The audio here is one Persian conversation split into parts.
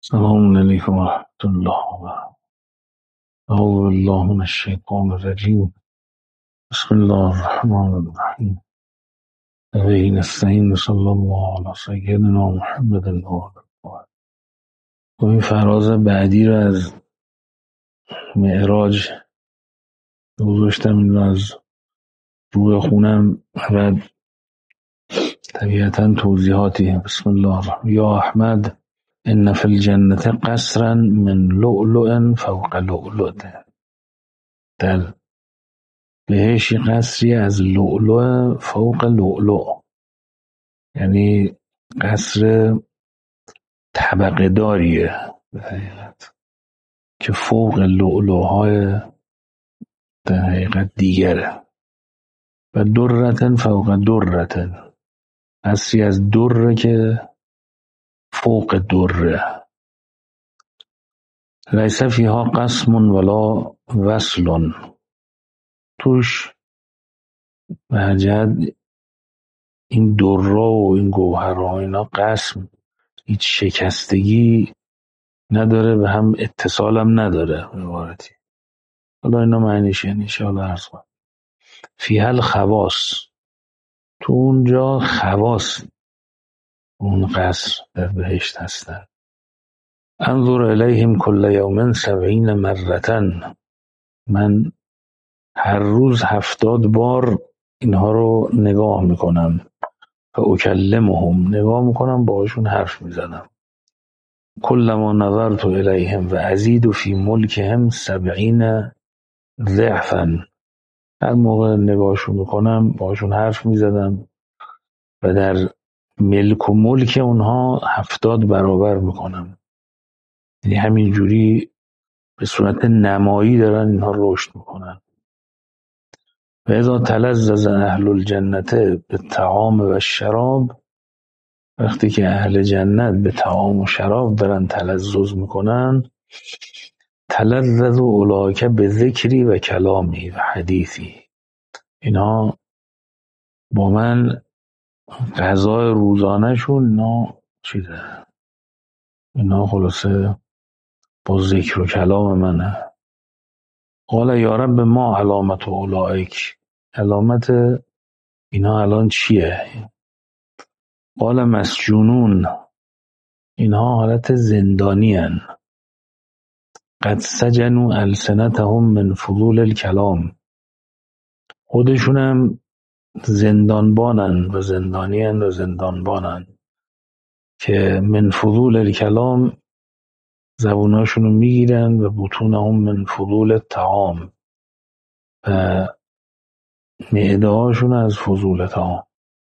السلام عليكم ورحمة الله وبركاته. أعوذ بالله من الشيطان الرجيم. بسم الله الرحمن الرحيم. وبه نستعين. صلی الله علی سیدنا محمد و آله. و این فراز بعدی رو از معراج گذاشتم، این رو از روی خونم و طبیعتا توضیحاتی. بسم الله الرحمن. یا احمد ان فی الجنة قصرا من لؤلؤ فوق لؤلؤ. در بهش قصری از لؤلؤ فوق لؤلؤ، یعنی قصر طبقه داریه در حقیقت که فوق لؤلؤهای در حقیقت دیگره. و درتن فوق درتن، قصری از دره که فوق دره. لیس فیها قسم ولا وصل، توش به جهت این دره و این گوهرها اینا قسم، هیچ شکستگی نداره، به هم اتصالم نداره به عبارتی. حالا اینا معنیش یعنی انشاءالله عرض کنم. فیها الخواص، تو اونجا خواص اون قصر در بهشت هستن. انظر الیهم کل یوم 70 مرتن، من هر روز 70 بار اینها رو نگاه میکنم. فاکلمهم، نگاه میکنم باهاشون حرف میزنم. کلما نظرت الیهم و ازید فی ملکهم 70 ضعفا، هر موقع نگاهشون میکنم باهاشون حرف میزدم و در ملک و ملک اونها 70 برابر میکنم. یعنی همین جوری به صورت نمایی دارن اینها رشد میکنن. و اذا تلذذ اهل الجنة بالطعام و الشراب، وقتی که اهل جنت به طعام و شراب دارن تلذذ میکنن، تلذذ اولئک بذکری و کلامی و حدیثی، اینها با من غذای روزانه شون اینا خلاصه با ذکر و کلام منه. قال یا رب ما علامت اولئک، علامت اینا الان چیه؟ قال مسجونون، اینها حالت زندانی هن. قد سجنوا السنتهم من فضول الکلام، خودشونم زندانبانن و زندانی هن و زندانبانن که من فضول الکلام زبوناشونو میگیرن و بطونهم من فضول الطعام، و معده هاشون از فضول طعام.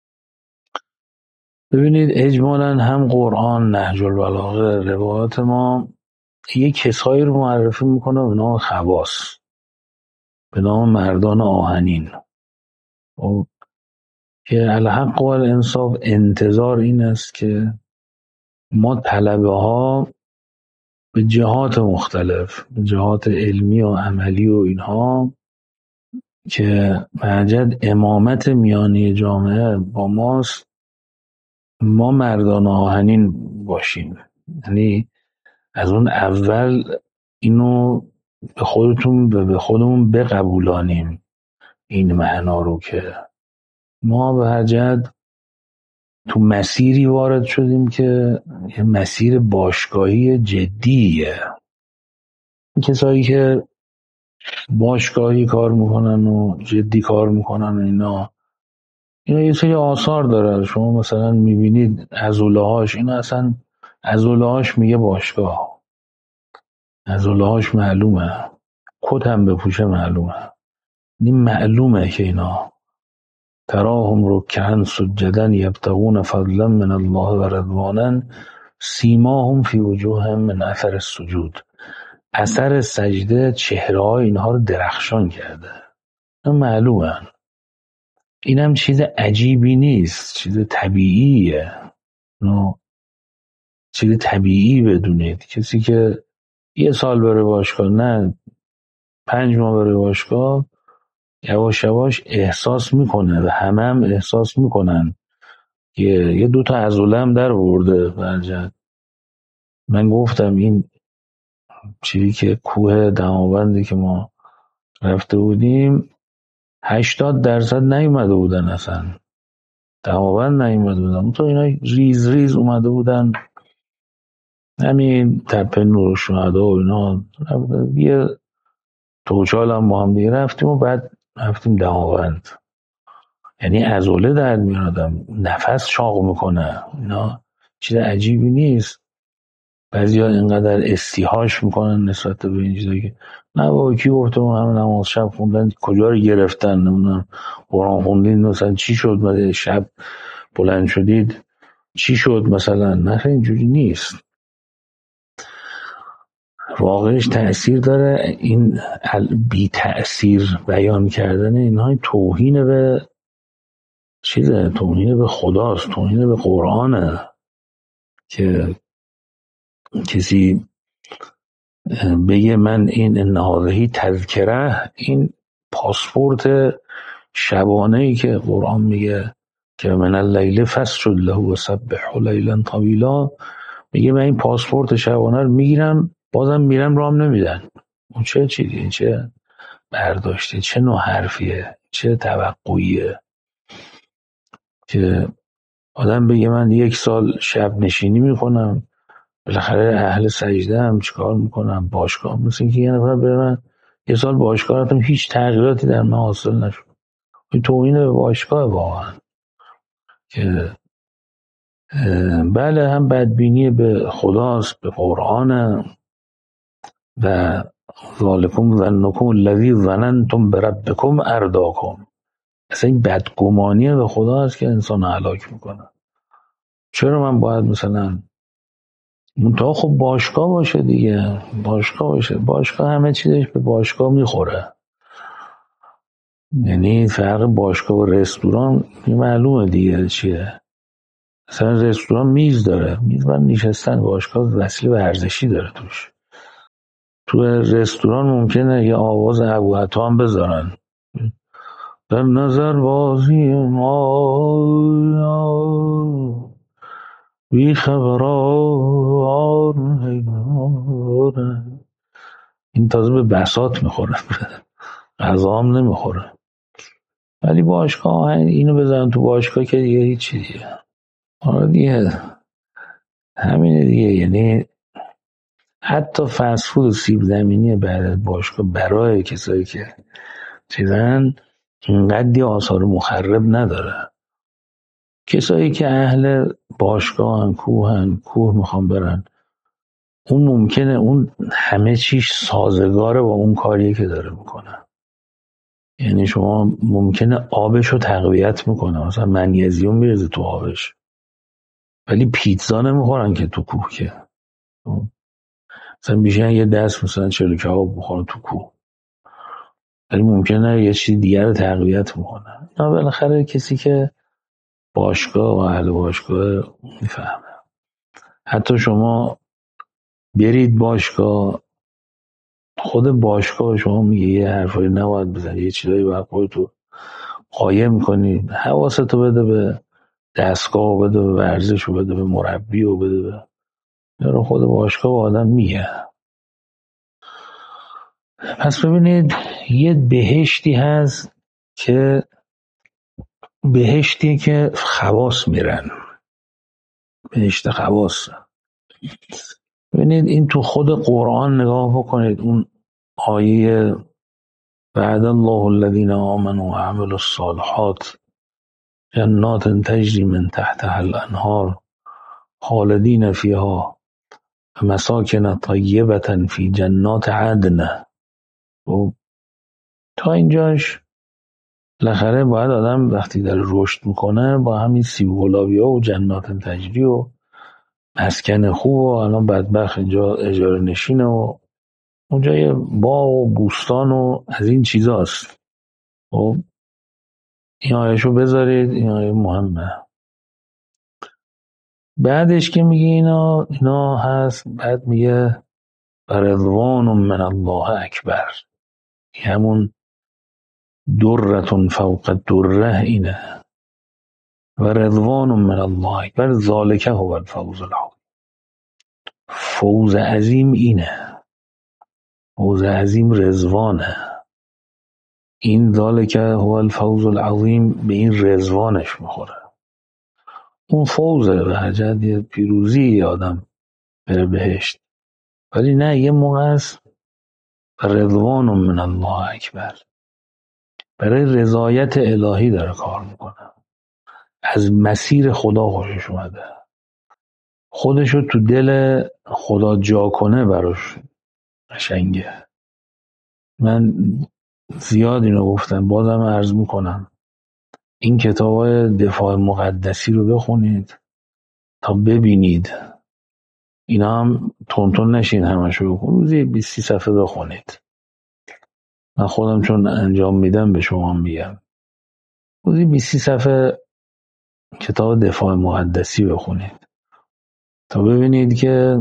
ببینید اجمالاً هم قرآن، نهج البلاغه، روایات ما یه کسایی رو معرفی میکنه به نام خواص، به نام مردان آهنین، که الحق و الانصاف انتظار این است که ما طلبه ها به جهات مختلف، به جهات علمی و عملی و اینها، که بهجت امامت میانی جامعه با ماست، ما مردان آهنین باشیم. یعنی از اون اول اینو به خودتون و به خودمون بقبولانیم، این معنا رو که ما به هر جهت تو مسیری وارد شدیم که یه مسیر باشگاهی جدیه. کسایی که باشگاهی کار میکنن و جدی کار میکنن اینا یه سری آثار داره. شما مثلا میبینید عضله‌هاش، اینا اصلا عضله‌هاش میگه باشگاه، عضله‌هاش معلومه، کت هم بپوشه معلومه. این معلومه که اینا تراهم رکعا سجدا یبتغون فضلا من الله و رضوانا سیماهم فی وجوههم من اثر السجود، اثر سجده چهره‌های اینها رو درخشان کرده. این معلومه. این هم چیز عجیبی نیست، چیز طبیعیه. چیز طبیعی بدونید کسی که یه سال بره باشگاه، نه 5 ماه بره باشگاه، یواش یواش احساس میکنه و هم احساس میکنن که یه 2 تا عضله هم در ورده برجت. من گفتم این چیزی که کوه دماوندی که ما رفته بودیم 80% نیومده بودن، اصلا دماوند نیومده بودن، تو اینا ریز ریز اومده بودن، همین تپه نور شهدا و اینا. یه توچال هم با هم دیگه رفتیم و بعد رفتیم دماوند. یعنی عضله در میاد آدم، نفس چاق میکنه، اینا چیز عجیبی نیست. بعضیا اینقدر استیهاش میکنن نسبت به این چیزایی که نه بابا کی گفته ما همه نماز شب خوندن کجا رو گرفتن، نمیدونم قرآن خوندین مثلا چی شد، مثلا شب بلند شدید چی شد مثلا، نه اینجوری نیست. واقعش تأثیر داره. این بی تأثیر بیان کردن اینها توهین به چیزه، توهین به خداست، توهین به قرآنه که کسی بگه من این نهاذهی تذکره، این پاسپورت شبانه ای که قرآن میگه که من اللیل فسجد له و سبحه لیلا طویلا، میگه من این پاسپورت شبانه رو میگیرم بازم میرم رام نمیدن. اون چه چیزی، چه برداشته، چه نوع حرفیه، چه توقعیه که آدم بگه من 1 سال شب نشینی میکنم، بالاخره اهل سجده هم چیکار میکنم، باشگاه، مثل اینکه یه نفر بره من 1 سال باشگاه رفتم هیچ تغییراتی در من حاصل نشد. این توهین به باشگاه واقعا که بله هم بدبینی به خداست، به قرآن و ذالکم ظنکم الذی ظننتم بربکم ارداکم. اصلا این بدگمانی به خدا است که انسان هلاک میکنه. چرا من باید مثلا منتها خب باشگاه باشه دیگه، باشگاه باشه، باشگاه همه چیزش به باشگاه میخوره. یعنی فرق باشگاه و رستوران معلومه دیگه چیه. مثلا رستوران میز داره، میز من نشستن، باشگاه وسیله ورزشی داره توش. تو رستوران ممکنه یه آواز ابوعطا هم بذارن، در نظر بازی ما بی خبران، این تازه به بساط میخوره، غذا هم نمیخوره. ولی باشگاه اینو بزنن تو باشگاه که دیگه هیچی دیگه. آره دیگه همینه دیگه. یعنی حتی فسفود و سیب زمینی بعد از باشگاه برای کسایی که چیزن اینقدی آثار مخرب نداره. کسایی که اهل باشگاهن، کوه میخوان برن، اون ممکنه اون همه چیش سازگاره با اون کاریه که داره میکنه. یعنی شما ممکنه آبشو تقویت میکنه، مثلا منیزیم میرزه تو آبش، ولی پیتزا نمیخورن که تو کوه، که مثلا بیشتر یه دست مثلا چلو کباب بخورن تو کوه، ولی ممکنه یه چیز دیگر رو تقویت میکنه. نه بالاخره کسی که باشگاه و اهل باشگاه میفهمه. حتی شما برید باشگاه، خود باشگاه شما میگه یه حرفایی نباید بزنی، یه چیزایی باید خودتو قایم کنی، حواستو بده به دستگاه و بده به ورزش و بده به مربی و بده به رو خود باشگاه و آدم میگه. پس ببینید یه بهشتی هست که بهشتی که خواص میرن، بهشت خواص. ببینید این تو خود قرآن نگاه بکنید، اون آیه وعد الله الذین آمنوا وعملوا الصالحات جنات تجری من تحتها الانهار خالدین فیها مساکن طیبة فی جنات عدن. و تا اینجاش بالاخره باید آدم وقتی داره رشد میکنه با همین سیب گلابی ها و جنات تجری و مسکن خوب و الان بدبخت اینجا اجاره نشینه و اونجا یه باغ و بوستان و از این چیزاست. خب این آیه‌شو بذارید، این آیه مهمه. بعدش که میگه اینا هست، بعد میگه رضوان من الله اکبر، همون درتون فوق دره اینه، و رضوان من الله اکبر ذالک هو الفوز العظیم. فوز عظیم اینه، فوز عظیم رضوانه. این ذالک هو الفوز العظیم به این رضوانش میخوره. اون فوزه به حجت یه پیروزی آدم بره بهشت، ولی نه، یه موقع است رضوان من الله اکبر، برای رضایت الهی داره کار میکنه، از مسیر خدا خوشش اومده، خودشو تو دل خدا جا کنه براش قشنگه. من زیاد اینو گفتم، بازم عرض میکنم، این کتابای دفاع مقدسی رو بخونید تا ببینید. اینا هم تون نشین همشو بخونید، روزی 20 صفحه بخونید. من خودم چون انجام میدم به شما میگم، روزی 20 صفحه کتاب دفاع مقدسی بخونید تا ببینید که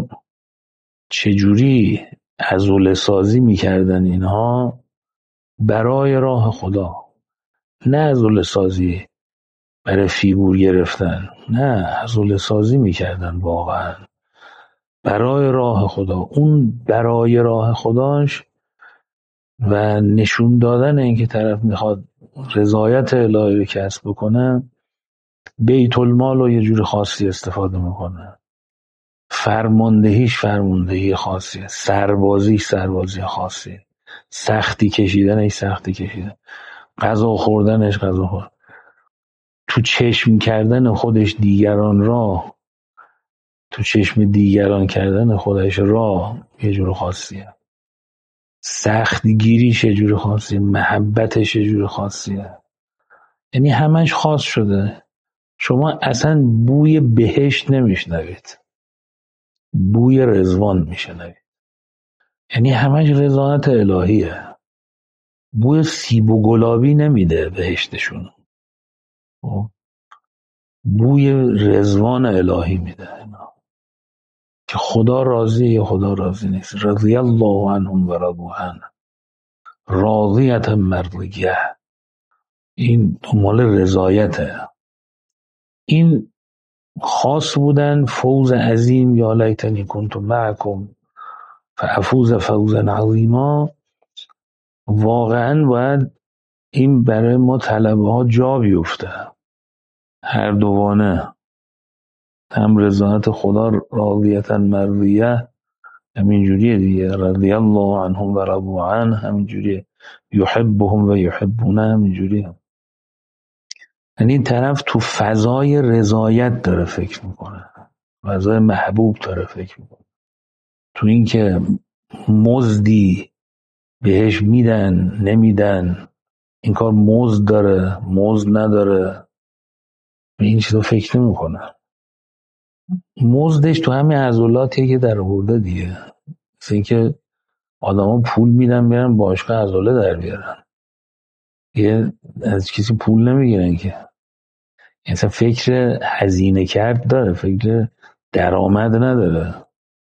چجوری عضله سازی میکردن اینها برای راه خدا. نه عضله سازی برای فیگور گرفتن، نه، عضله سازی میکردن واقعا برای راه خدا. اون برای راه خداش و نشون دادن اینکه طرف میخواد رضایت الهی رو کسب بکنه، بیت المال رو یه جور خاصی استفاده میکنه، فرماندهیش فرماندهی خاصیه، سربازیش سربازی خاصیه، سختی کشیدنش سختی کشیدن، غذا خوردنش غذا خوردن، تو چشم کردن خودش دیگران را، تو چشم دیگران کردن خودش را یه جور خاصیه، سختی گیریش یه جور خاصیه، محبتش یه جور خاصیه. یعنی همش خاص شده. شما اصلا بوی بهشت نمیشنوید، بوی رضوان میشنوید. یعنی همش رضایت الهیه. بوی سیب و گلابی نمیده بهشتشون، بوی رضوان الهی میده که خدا راضیه یا خدا راضی نیست. رضی الله عنهم و رضوا عنه، راضیت مرضیه. این مال رضایته. این خاص بودن فوز عظیم، یا لیتنی کنت معکم فافوز فوزا عظیما. واقعا باید این برای ما طلبه ها جا بیفته، هر دوانه، هم رضایت خدا راضیتا مرضیه، همین جوریه دیگه، رضی الله عنهم و رضوا عنه، همین جوریه، یحبهم و یحبونه، همین جوریه. یعنی این طرف تو فضای رضایت داره فکر میکنه، فضای محبوب داره فکر میکنه، تو این که مزدی بهش میدن نمیدن، این کار مزد داره مزد نداره، این چیزا فکر نمیکنه. مزدش تو همین عضلاتیه که در آورده دیگه. مثل این که آدما پول میدن برن باشگاه عضله در بیارن، یه از کسی پول نمیگیرن که. مثلا فکر هزینه کرد داره، فکر درآمد نداره.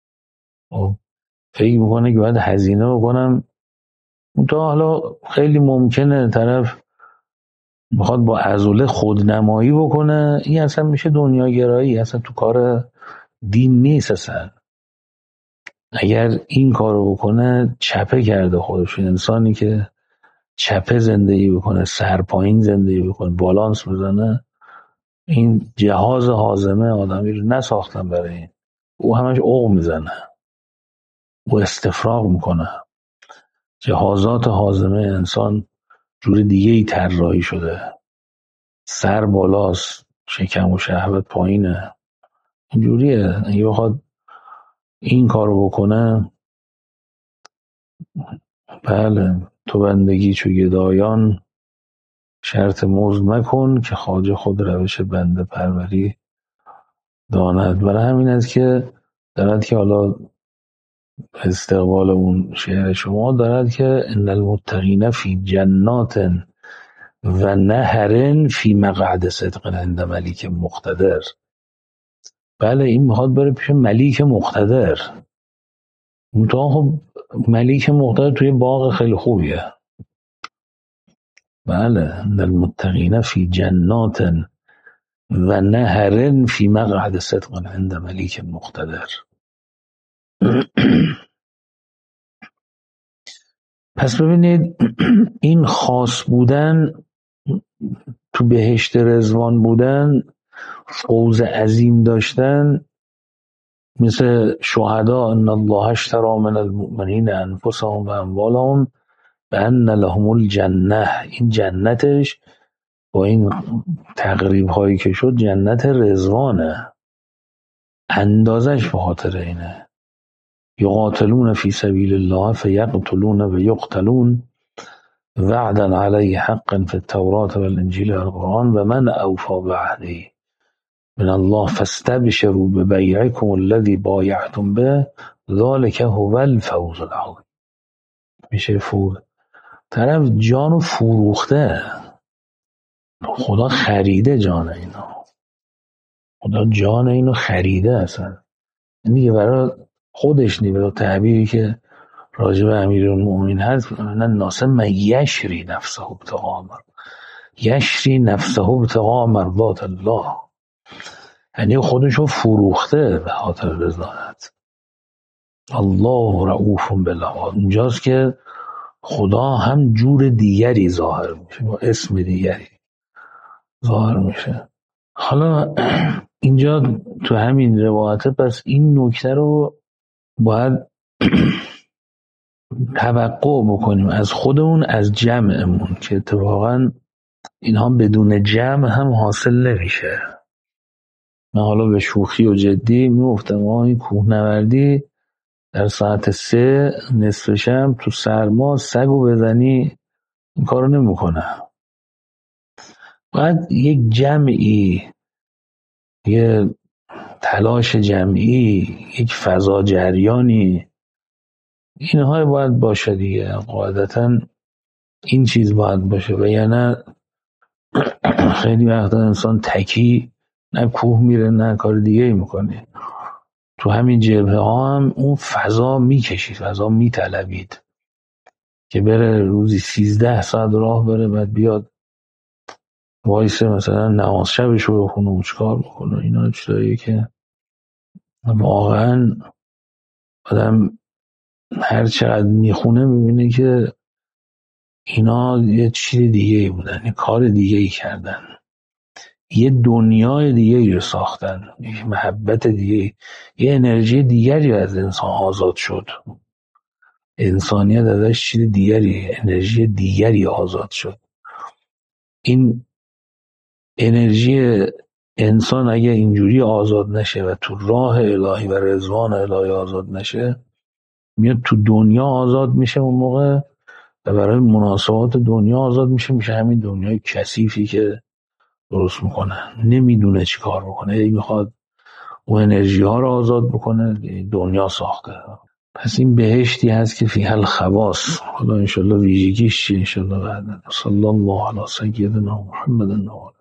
فکر میکنه که باید هزینه بکنم. تا حالا خیلی ممکنه طرف میخواد با عضله خودنمایی بکنه، این اصلا میشه دنیاگرایی، اصلا تو کار دین نیست. اصلا اگر این کارو بکنه چپه کرده خودش. انسانی که چپه زندگی بکنه، سر پایین زندگی بکنه، بالانس بزنه، این جهاز هاضمه آدمی رو نساختن برای این. او همش عقم میزنه، او استفراغ میکنه. جهازات هاضمه انسان جور دیگه ای طراحی شده، سر بالاست، شکم و شهوت پایینه. اینجوریه. اگه بخواد این کارو بکنه، بله، تو بندگی چو گدایان، شرط مزد مکن که خواجه خود روش بنده پروری داند. برای همین است که دارد که حالا استقبال اون شعر شما دارد که ان المتقین فی جنات و نهر فی مقعد صدق عند ملیک مقتدر. بله، این میخواد بره پیش ملیک مقتدر. منتها خب ملیک مقتدر توی باغ خیلی خوبیه. بله، ان المتقین فی جنات و نهر فی مقعد صدق عند ملیک مقتدر. پس ببینید این خاص بودن، تو بهشت رضوان بودن، فوز عظیم داشتن، مثل شهدا ان الله اشتری من المؤمنین انفسهم و اموالهم بأن لهم الجنه. این جنتش با این تقریب هایی که شد جنت رضوانه، اندازش به خاطر اینه. یقاتلون فی سبیل الله فیقتلون و یقتلون وعدا علیه حقا فی التوراة والانجیل والقرآن و من اوفی بعهده من الله فاستبشروا ببیعکم الذی بایعتم به ذلک هو الفوز العظیم. میشه فوز. طرف جانو فروخته، خدا خریده جان اینا، خدا جان اینو خریده. اصلا دیگه برای خودش نیست، برای تعبیری که راجب امیرالمؤمنین هست، ناس من یشری نفسه ابتغاء یشری نفسه ابتغاء مرضات الله، یعنی خودشو فروخته به خاطر رضایت. الله رؤوف بالعباد. اونجاست که خدا هم جور دیگری ظاهر میشه، با اسم دیگری ظاهر میشه. حالا اینجا تو همین روایت پس این نکته رو باید توقع بکنیم از خودمون، از جمعمون، که اتفاقا اینها بدون جمع هم حاصل نمیشه. من حالا به شوخی و جدی میگفتم این کوهنوردی در ساعت 3 نصف شب تو سرما سگو بزنی این کارو نمیکنه. باید یک جمعی، یه تلاش جمعی، یک فضا جریانی، اینها باید باشه دیگه. قاعدتا این چیز باید باشه و یعنی خیلی وقتا انسان تکی نه کوه میره نه کار دیگه میکنه. تو همین جبهه ها هم اون فضا میکشید، فضا میطلبید که بره روزی 13 ساعت راه بره، بعد بیاد وایسه مثلا نماز شبش رو بخونه و چکار بکنه. اینا چیزاییه که واقعا آدم هر چقدر میخونه میبینه که اینا یه چیز دیگه بودن، یه کار دیگه کردن، یه دنیای دیگه رو ساختن، یه محبت دیگه، یه انرژی دیگری از انسان آزاد شد. انسانیت ازش چیز دیگری، انرژی دیگری آزاد شد. این انرژی انسان اگه اینجوری آزاد نشه و تو راه الهی و رضوان الهی آزاد نشه، میاد تو دنیا آزاد میشه اون موقع و برای مناسبات دنیا آزاد میشه همین دنیای کثیفی که درست میکنه، نمیدونه چی کار بکنه. اگه میخواد اون انرژی ها رو آزاد بکنه دنیا ساخته. پس این بهشتی هست که فیها الخواص. خدا انشالله ویژگیش چیه انشالله بعد. صلی الله علی سیدنا محمد.